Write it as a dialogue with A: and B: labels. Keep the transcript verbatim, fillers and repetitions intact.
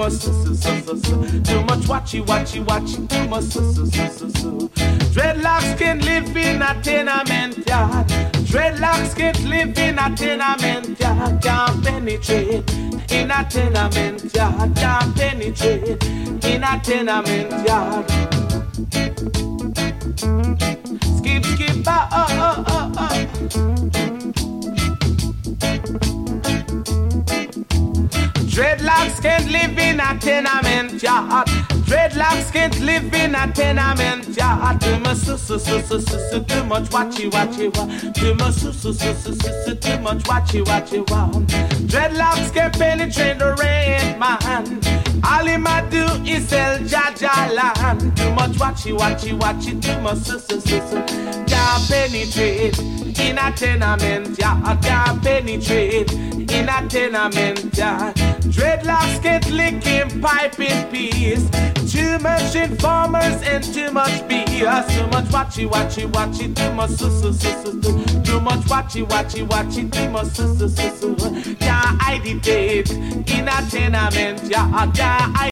A: much su su su su su. Too much watchy watchy watchy. Too much su su su su su. Dreadlocks can't live in a tenement yard. Dreadlocks can't live in a tenement yard. Can't penetrate in a tenement yard. Can't penetrate in a tenement yard. Skip skip ah oh oh oh oh. Dreadlocks can't live in a tenement yard. Dreadlocks can't live in a tenement yard. Too much su su su su su su. Too much watchy watchy wa. Too much su su su su su su. Too much watchy watchy wa. Dreadlocks can't penetrate the red man. All he might do is sell Jaja land. Too much watchy watchy watchy. Too much su su su su. Can't penetrate in a tenement yard. Can't penetrate in a tenement yard. Dreadlocks get licking pipe in peace. Too much informers and too much B S. Too much watchy watchy watchy. Too much su su su su su. Too much watchy watchy watchy. Too much su su su su. Can't hide it in a tenement yard. Can't